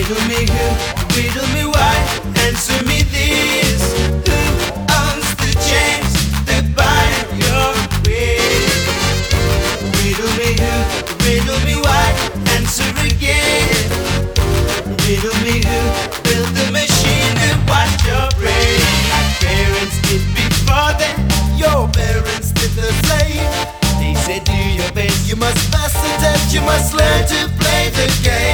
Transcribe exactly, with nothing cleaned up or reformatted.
Riddle me who, riddle me why, answer me this. Who owns the chains that bind your waist? Riddle me who, riddle me why, answer again. Riddle me who built the machine that washed your brain. My parents did before that, your parents did the same. They said do your best, you must pass the test, you must learn to play the game.